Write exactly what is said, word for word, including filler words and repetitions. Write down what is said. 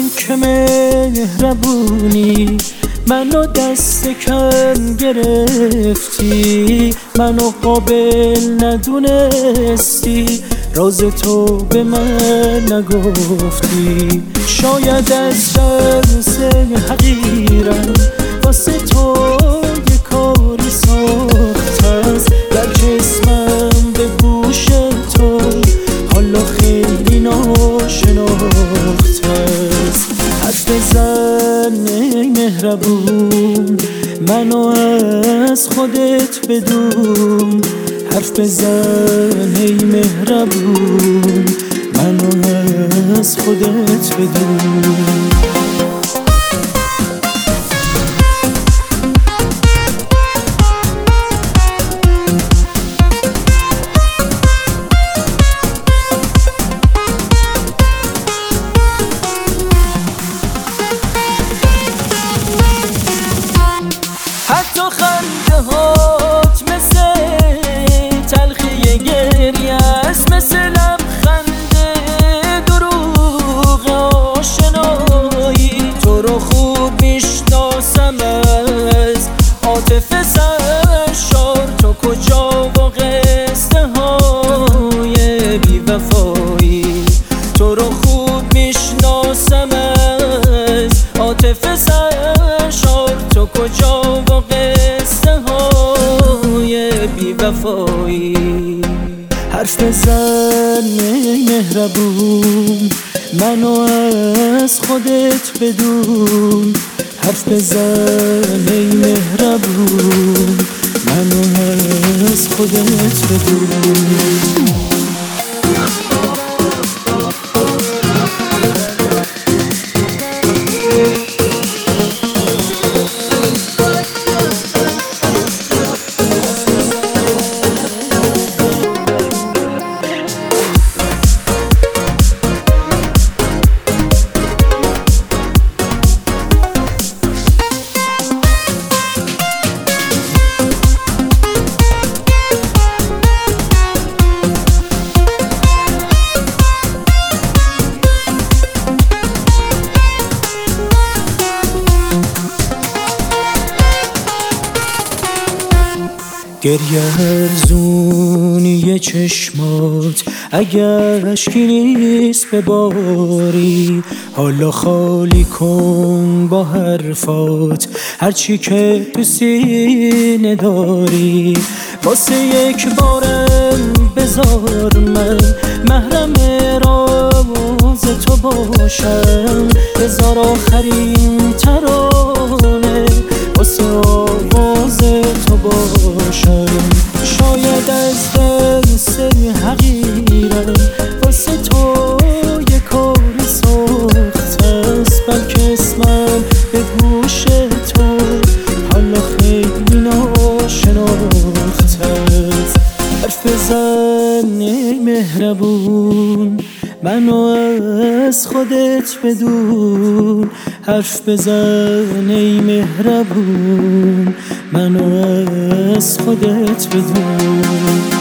که مهربونی منو دست کم گرفتی، منو قابل ندونستی، راز تو به من نگفتی. شاید از درس حقیرت واسه تو یه کاری ساخته است، در جسمم به گوش تو حالا خیلی ناشناخته است. حرف بزن ای مهربون، منو از خودت بدون. حرف بزن ای مهربون، منو از خودت بدون. حتی خنده هات مثل تلخی گریه است، مثل لبخند دروغ آشنایی. تو رو خوب میشناسم از عاطفه سرشار، تو کجا و قصه های بی وفایی. تو رو خوب میشناسم از عاطفه سرشار، تو کجا و قصه های بی وفایی. حرف بزن ای مهربون، منو از خودت بدون. حرف بزن ای مهربون، منو از خودت بدون. گریه ارزونی چشمات اگر اشکی نیست بباری، حالا خالی کن با حرفات هرچی که تو سینه داری. واسه یک بارم بذار من محرم راز تو باشم، بذار آخرین ترانه واسه آواز تو باشم. شاید از دست حقیرت واسه تو یه کاری ساخته است، بلکه اسمم به گوش تو حالا خیلی ناشناخته است. حرف بزن ای مهربون، منو از خودت بدون. حرف بزن ای مهربون، منو از خودت بدون.